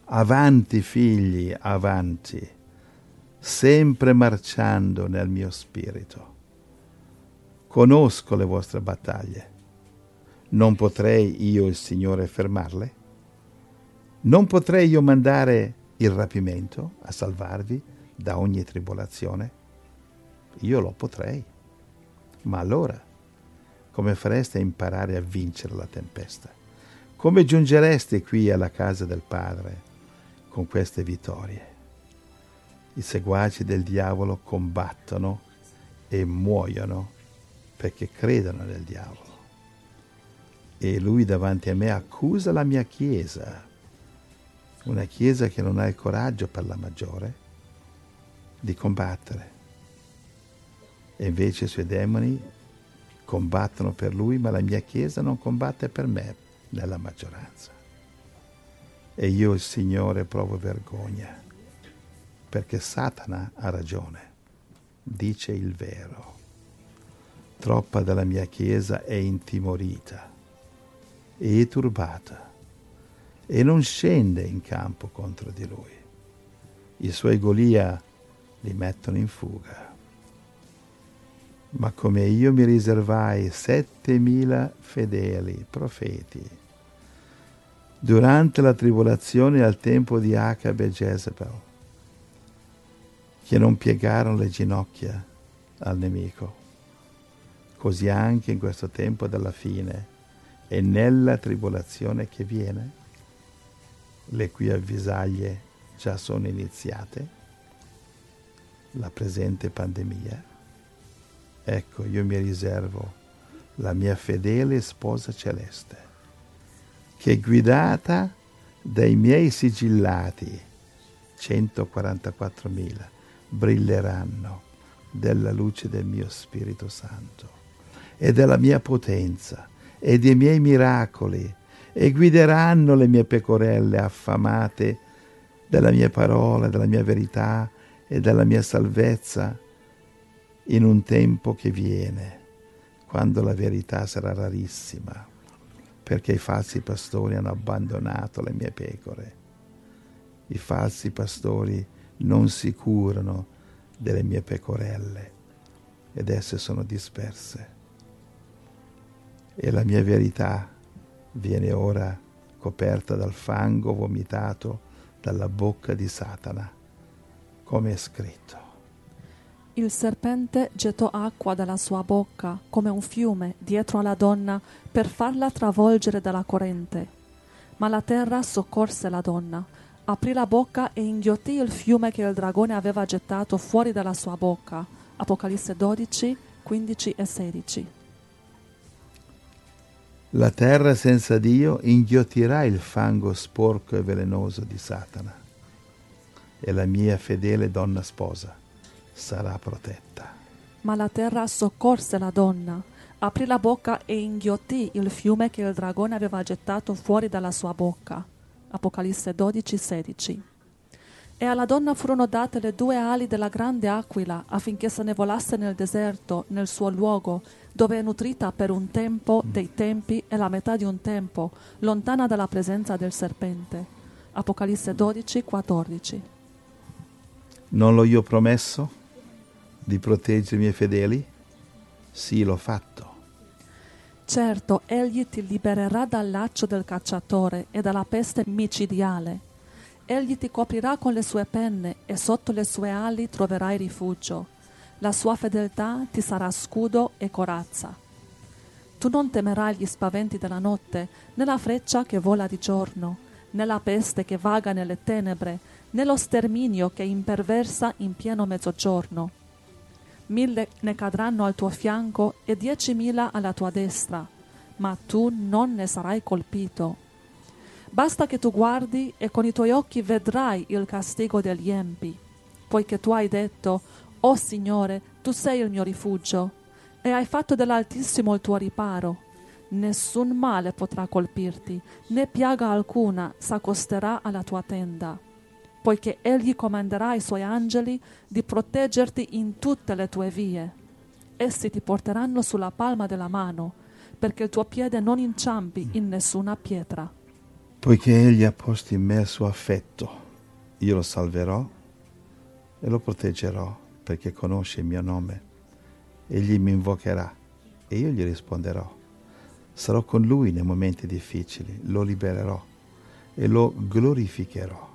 Avanti, figli, avanti, sempre marciando nel mio spirito. Conosco le vostre battaglie. Non potrei io, il Signore, fermarle? Non potrei io mandare il rapimento a salvarvi da ogni tribolazione? Io lo potrei. Ma allora, come fareste a imparare a vincere la tempesta? Come giungereste qui alla casa del Padre con queste vittorie? I seguaci del diavolo combattono e muoiono perché credono nel diavolo. E lui davanti a me accusa la mia Chiesa, una Chiesa che non ha il coraggio per la maggiore di combattere. E invece i suoi demoni combattono per lui, ma la mia Chiesa non combatte per me nella maggioranza. E io, il Signore, provo vergogna, perché Satana ha ragione, dice il vero. Troppa della mia Chiesa è intimorita e turbata e non scende in campo contro di lui. I suoi Golia li mettono in fuga. Ma come io mi riservai 7.000 fedeli profeti durante la tribolazione al tempo di Acabe e Jezebel, che non piegarono le ginocchia al nemico, così anche in questo tempo della fine e nella tribolazione che viene, le cui avvisaglie già sono iniziate, la presente pandemia. Ecco, io mi riservo la mia fedele sposa celeste, che guidata dai miei sigillati, 144.000, brilleranno della luce del mio Spirito Santo e della mia potenza e dei miei miracoli, e guideranno le mie pecorelle affamate della mia parola, della mia verità e della mia salvezza, in un tempo che viene, quando la verità sarà rarissima, perché i falsi pastori hanno abbandonato le mie pecore. I falsi pastori non si curano delle mie pecorelle ed esse sono disperse. E la mia verità viene ora coperta dal fango vomitato dalla bocca di Satana, come è scritto. Il serpente gettò acqua dalla sua bocca come un fiume dietro alla donna per farla travolgere dalla corrente. Ma la terra soccorse la donna, aprì la bocca e inghiottì il fiume che il dragone aveva gettato fuori dalla sua bocca. Apocalisse 12, 15 e 16. La terra senza Dio inghiottirà il fango sporco e velenoso di Satana, e la mia fedele donna sposa sarà protetta. Ma la terra soccorse la donna, aprì la bocca e inghiottì il fiume che il dragone aveva gettato fuori dalla sua bocca. Apocalisse 12, 16. E alla donna furono date le 2 ali della grande aquila affinché se ne volasse nel deserto, nel suo luogo, dove è nutrita per un tempo dei tempi e la metà di un tempo, lontana dalla presenza del serpente. Apocalisse 12, 14. Non l'ho io promesso di proteggere i miei fedeli? Sì, l'ho fatto. Certo, egli ti libererà dal laccio del cacciatore e dalla peste micidiale. Egli ti coprirà con le sue penne e sotto le sue ali troverai rifugio. La sua fedeltà ti sarà scudo e corazza. Tu non temerai gli spaventi della notte, né la freccia che vola di giorno, né la peste che vaga nelle tenebre, né lo sterminio che imperversa in pieno mezzogiorno. 1000 ne cadranno al tuo fianco e 10.000 alla tua destra, ma tu non ne sarai colpito. Basta che tu guardi e con i tuoi occhi vedrai il castigo degli empi, poiché tu hai detto: «O Signore, tu sei il mio rifugio, e hai fatto dell'Altissimo il tuo riparo. Nessun male potrà colpirti, né piaga alcuna s'accosterà alla tua tenda, poiché egli comanderà ai suoi angeli di proteggerti in tutte le tue vie. Essi ti porteranno sulla palma della mano, perché il tuo piede non inciampi in nessuna pietra». Poiché Egli ha posto in me il suo affetto, io lo salverò e lo proteggerò, perché conosce il mio nome. Egli mi invocherà e io gli risponderò. Sarò con lui nei momenti difficili, lo libererò e lo glorificherò.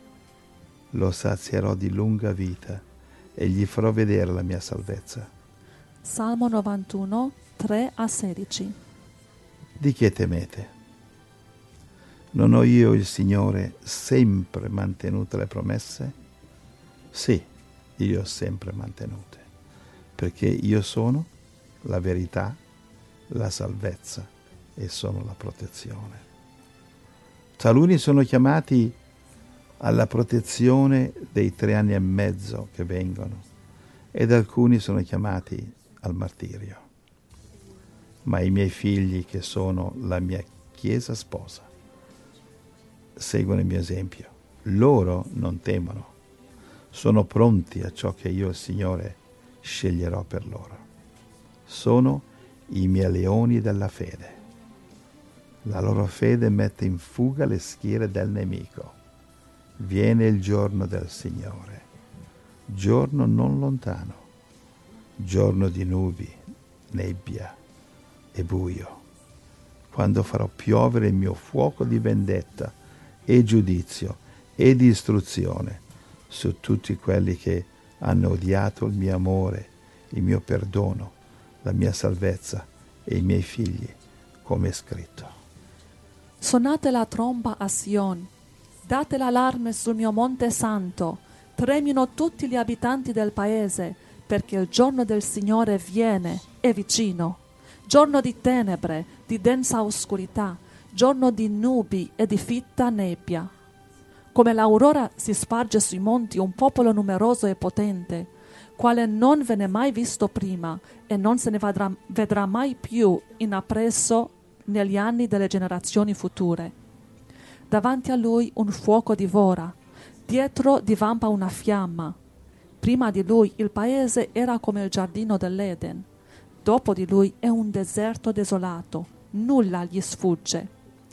Lo sazierò di lunga vita e gli farò vedere la mia salvezza. Salmo 91, 3-16. Di che temete? Non ho io, il Signore, sempre mantenuto le promesse? Sì, io ho sempre mantenute, perché io sono la verità, la salvezza e sono la protezione. Taluni sono chiamati alla protezione dei 3 anni e mezzo che vengono ed alcuni sono chiamati al martirio. Ma i miei figli, che sono la mia Chiesa sposa, seguono il mio esempio. Loro non temono, sono pronti a ciò che io, il Signore, sceglierò per loro. Sono i miei leoni della fede. La loro fede mette in fuga le schiere del nemico. Viene il giorno del Signore, giorno non lontano, giorno di nubi, nebbia e buio, quando farò piovere il mio fuoco di vendetta e giudizio e di istruzione su tutti quelli che hanno odiato il mio amore, il mio perdono, la mia salvezza e i miei figli, come è scritto. Suonate la tromba a Sion, date l'allarme sul mio monte santo, tremino tutti gli abitanti del paese, perché il giorno del Signore viene, è vicino. Giorno di tenebre, di densa oscurità, giorno di nubi e di fitta nebbia. Come l'aurora si sparge sui monti un popolo numeroso e potente, quale non ve n'è mai visto prima e non se ne vedrà mai più in appresso negli anni delle generazioni future. Davanti a lui un fuoco divora, dietro divampa una fiamma. Prima di lui il paese era come il giardino dell'Eden, dopo di lui è un deserto desolato, nulla gli sfugge.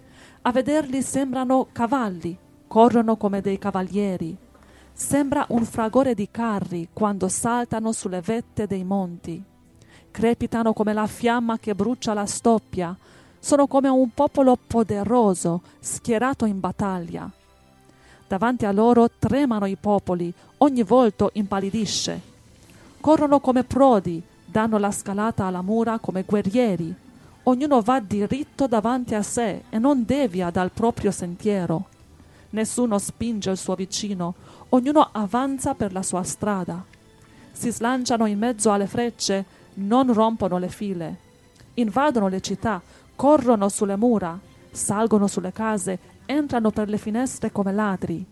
A vederli sembrano cavalli, corrono come dei cavalieri. Sembra un fragore di carri quando saltano sulle vette dei monti. Crepitano come la fiamma che brucia la stoppia. Sono come un popolo poderoso, schierato in battaglia. Davanti a loro tremano i popoli, ogni volto impallidisce. Corrono come prodi, danno la scalata alla mura come guerrieri. Ognuno va diritto davanti a sé e non devia dal proprio sentiero. Nessuno spinge il suo vicino, ognuno avanza per la sua strada. Si slanciano in mezzo alle frecce, non rompono le file. Invadono le città, corrono sulle mura, salgono sulle case, entrano per le finestre come ladri.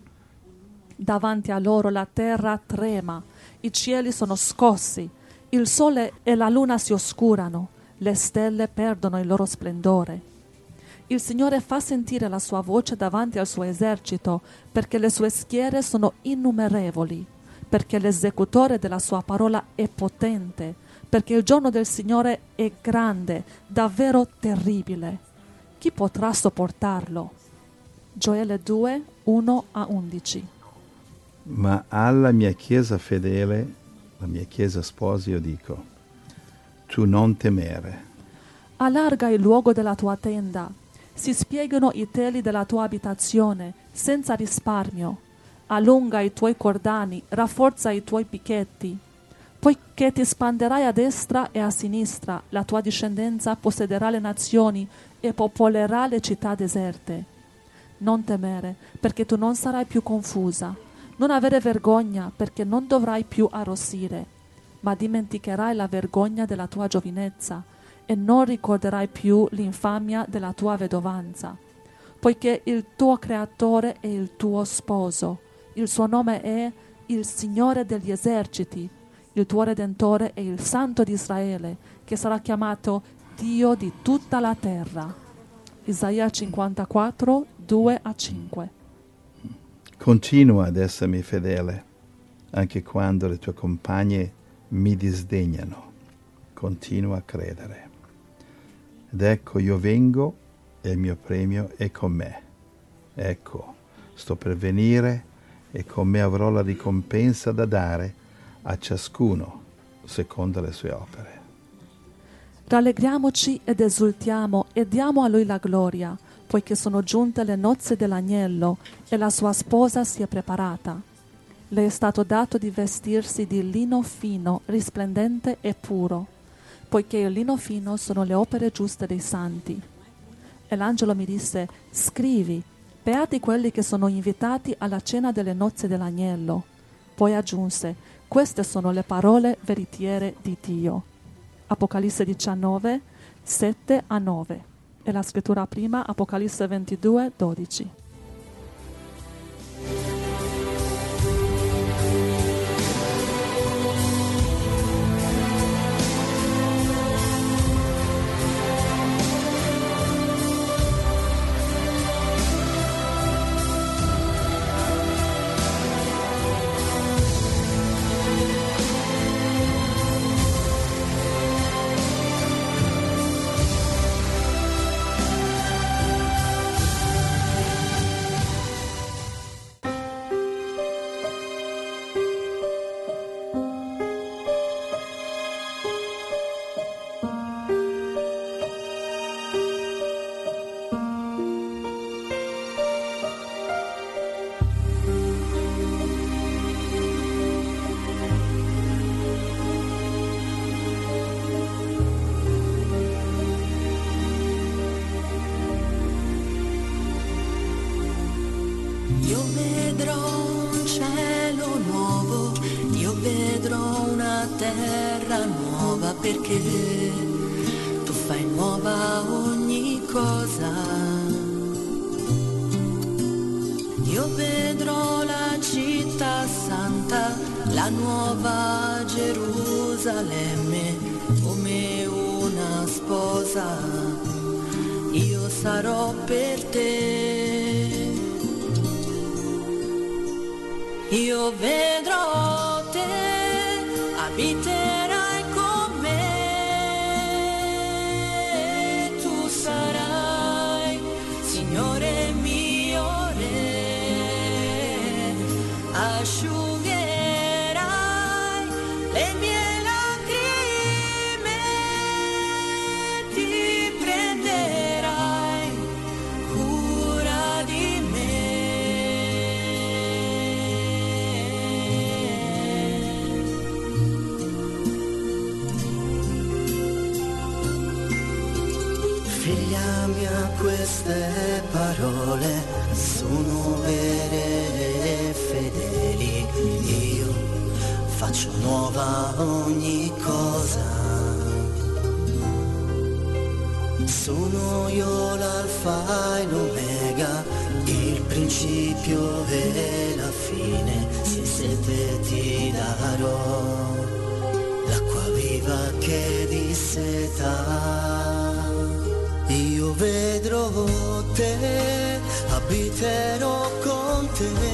Davanti a loro la terra trema, i cieli sono scossi, il sole e la luna si oscurano, le stelle perdono il loro splendore. Il Signore fa sentire la sua voce davanti al suo esercito, perché le sue schiere sono innumerevoli, perché l'esecutore della sua parola è potente, perché il giorno del Signore è grande, davvero terribile. Chi potrà sopportarlo? Gioele 2, 1-11. Ma alla mia Chiesa fedele, la mia Chiesa sposa, io dico, tu non temere. Allarga il luogo della tua tenda, si spiegano i teli della tua abitazione, senza risparmio. Allunga i tuoi cordani, rafforza i tuoi picchetti. Poiché ti spanderai a destra e a sinistra, la tua discendenza possederà le nazioni e popolerà le città deserte. Non temere, perché tu non sarai più confusa. Non avere vergogna, perché non dovrai più arrossire, ma dimenticherai la vergogna della tua giovinezza e non ricorderai più l'infamia della tua vedovanza, poiché il tuo Creatore è il tuo sposo, il suo nome è il Signore degli eserciti, il tuo Redentore è il Santo di Israele, che sarà chiamato Dio di tutta la terra. Isaia 54, 2-5. Continua ad essermi fedele, anche quando le tue compagne mi disdegnano. Continua a credere. Ed ecco, io vengo e il mio premio è con me. Ecco, sto per venire e con me avrò la ricompensa da dare a ciascuno secondo le sue opere. Rallegriamoci ed esultiamo e diamo a Lui la gloria, poiché sono giunte le nozze dell'agnello e la sua sposa si è preparata. Le è stato dato di vestirsi di lino fino, risplendente e puro, poiché il lino fino sono le opere giuste dei santi. E l'angelo mi disse: scrivi, beati quelli che sono invitati alla cena delle nozze dell'agnello. Poi aggiunse: queste sono le parole veritiere di Dio. Apocalisse 19, 7-9. E la scrittura prima, Apocalisse 22, 12. Io vedrò un cielo nuovo, io vedrò una terra nuova, perché tu fai nuova ogni cosa. Io vedrò la città santa, la nuova Gerusalemme, come una sposa. Io sarò per te. Io vedrò te, abiterai con me, tu sarai, Signore mio Re, asciugherai le mie lacrime, ti prenderai cura di me. Figlia mia, queste parole sono vere e fedeli. Io faccio nuova ogni cosa. Sono io l'alfa e l'omega, il principio e la fine. Se sete ti darò l'acqua viva che disseta. Io vedrò te, abiterò con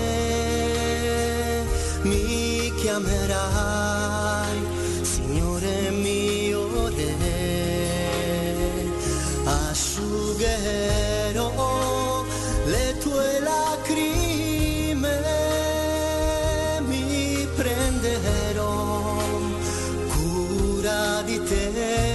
te, mi chiamerai Signore mio Re, asciugherò le tue lacrime, mi prenderò cura di te.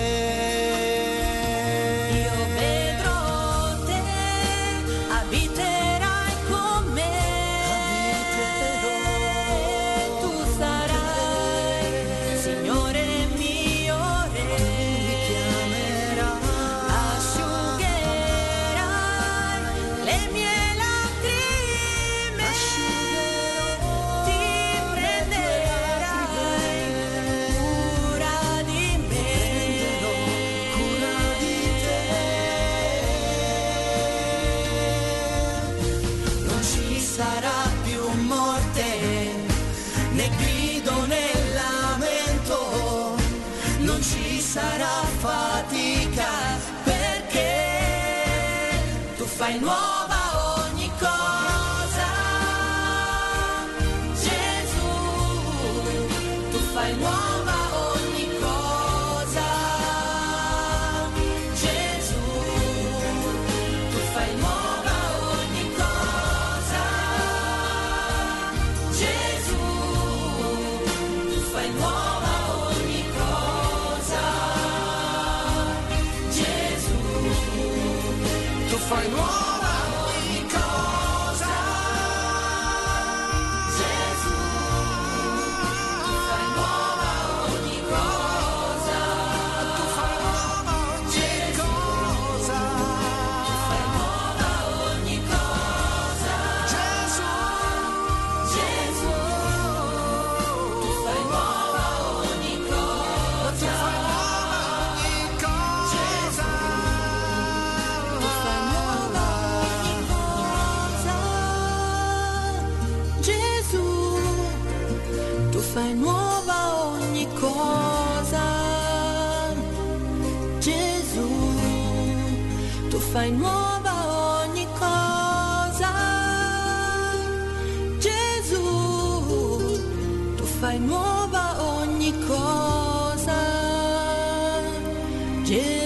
Sarà fatica, perché tu fai nuova ogni cosa. Gesù, tu fai nuova ogni cosa. Gesù, tu fai nuova ogni cosa. fai nuova ogni cosa. Gesù, tu fai nuova ogni cosa. Gesù, tu fai nuova ogni cosa. Gesù.